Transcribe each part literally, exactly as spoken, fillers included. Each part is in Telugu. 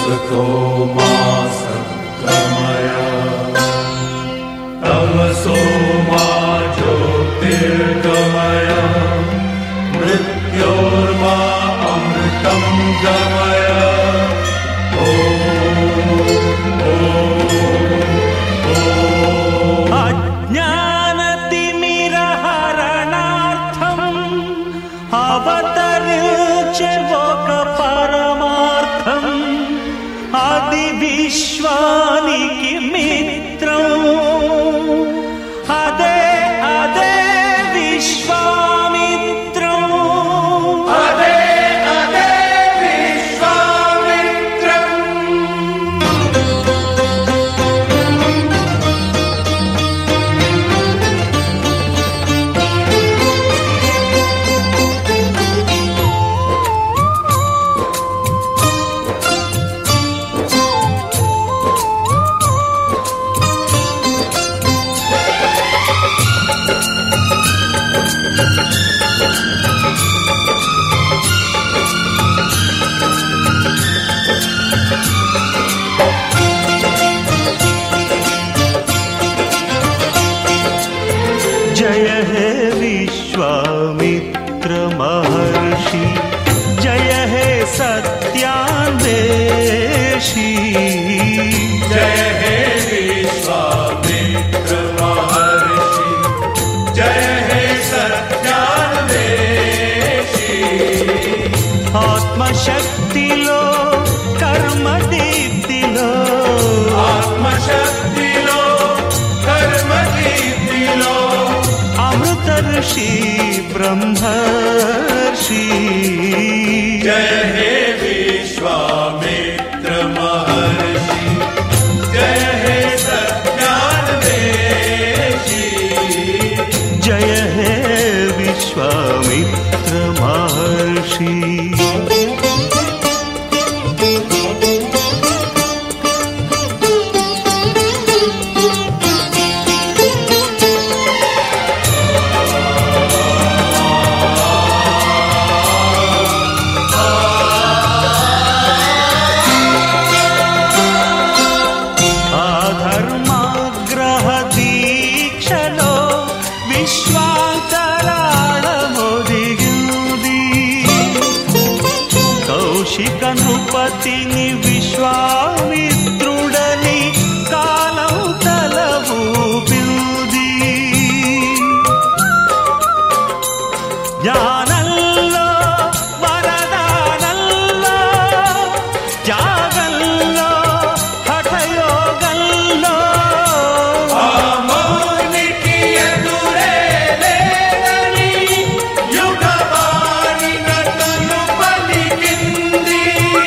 ततो मा सद्गमय तमसो मा ज्योतिर्गमय मृत्योर्मा अमृतं गमय। విశ్వానికి మిత్రం అదే అదే విశ్వామిత్రం అదే అదే విశ్వామిత్రం। जय हे विश्वामित्र महर्षि, जय हे सत्यान्वेषी। जय हे विश्वामित्र महर्षि, जय हे सत्यान्वेषी। आत्मशक्तिलो कर्म दीप्तिलो, आत्मशक्तिलो कर्म दीप्तिलो अमृतर्षि ब्रह्मर्षि। जय हे विश्वामित्र महर्षि, जय हे सत्यान्वेषी। जय हे विश्वामित्र महर्षि। నృపతిని విశ్వామిత్రుడని కాలం తలవు పిల్ది, జ్ఞానంలో వరదానంలో త్యాగంలో హఠయోగంలో మౌనికి ఎదురే లేదని యుగవాణి నటను పలికింది।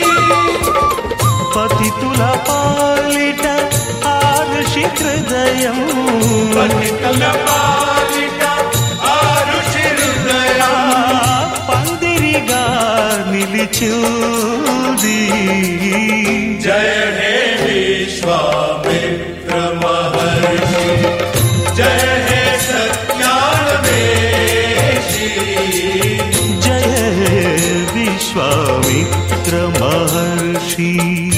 పతితుల పాలిట ఆరుషి హృదయం, పతితుల పాలిట ఆరుషి హృదయం పందిరిగా నిలిచుది। जय हे विश्वामित्र महर्षि, जय हे सत्यान्वेषी। जय हे विश्वामित्र महर्षि।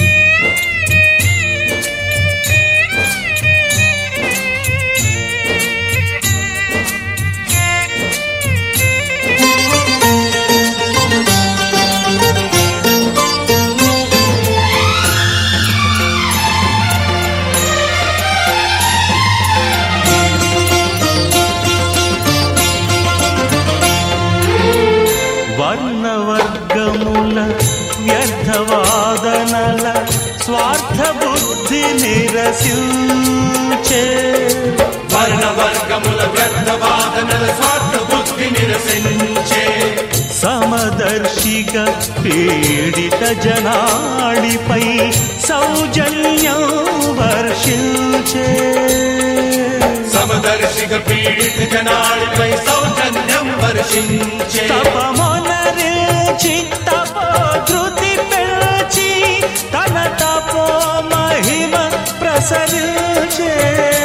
వర్ణవర్గముల వ్యర్థవాదనల స్వార్థ బుద్ధి నిరసించే, వర్ణవర్గముల వ్యర్థవాదనల స్వార్థ బుద్ధి నిరసించే, సమదర్శిగా పీడిత జనాళిపై సౌజన్యం వర్షించే, సమదర్శిగా పీడిత జనాళిపై సౌజన్యం వర్షించే। తపమొనరించి తపోధృతి పెంచి తన తపో మహిమ ప్రసరించే,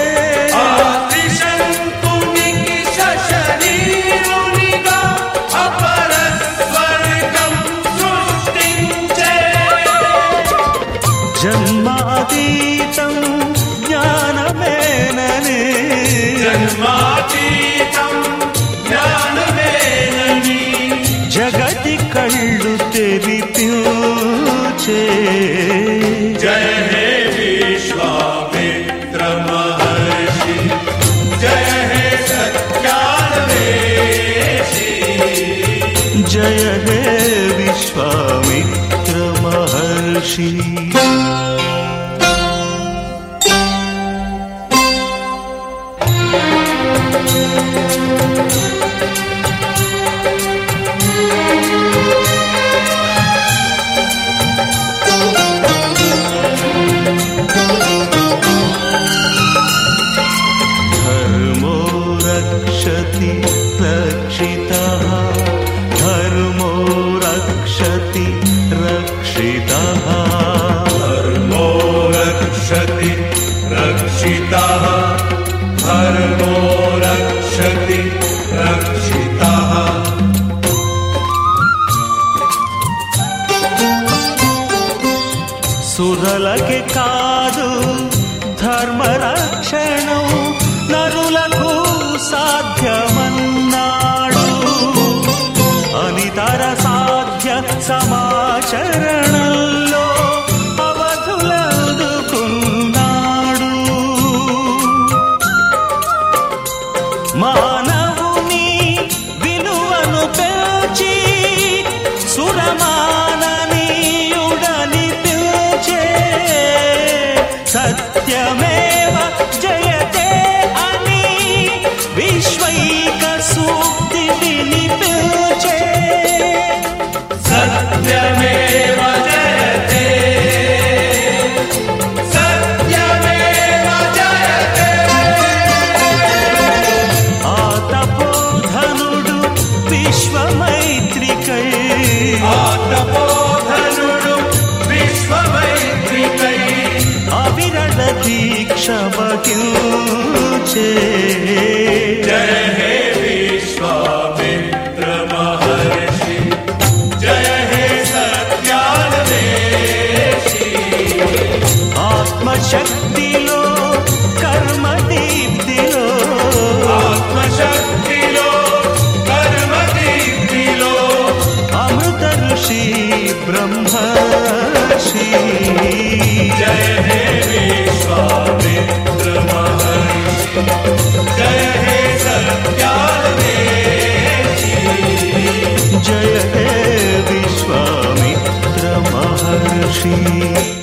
త్రిశంకునికి శశరీరునిగా అపర స్వర్గం సృష్టించే। జన్మాతీతం జ్ఞానమేనని జన్మాతీతం జ్ఞానమేనని జగతి కళ్ళు తెరిపించే జయ హే విశ్వామిత్ర మహర్షి జయ హే సత్యాన్వేషి జయ హే విశ్వామిత్ర మహర్షి. धर्मो रक्षति रक्षितः धर्मो रक्षति रक्षितः धर्मो रक्षति रक्षितः धर्मो रक्षति रक्षितः సురలకి కాదు ధర్మరక్షణం నరులకు సాధ్యమన్నాడు అనితర సాధ్య సమాచరణంలో అవధులందుకున్నాడు. మానవుని విలువను పెంచి సురమాననీయుడని పిలిచే సత్యమేవ జయతే అని విశ్వైక సూక్తి వినిపించే సత్యమేవ జయతే సత్యమేవ జయతే ఆ తపోధనుడు విశ్వమైత్రికై ఆతపోధనుడు విశ్వమైత్రికై అవిరళ దీక్ష వహించే జయ హే విశ్వామిత్ర మహర్షి జయ హే సత్యాన్వేషి ఆత్మశక్తిలో కర్మ దీప్తిలో ఆత్మశక్తిలో కర్మ దీప్తిలో అమృత ఋషి బ్రహ్మర్షి జయ హే విశ్వామిత్ర మహర్షి జయ హే సత్యాన్వేషి జయ హే విశ్వామిత్ర మహర్షి.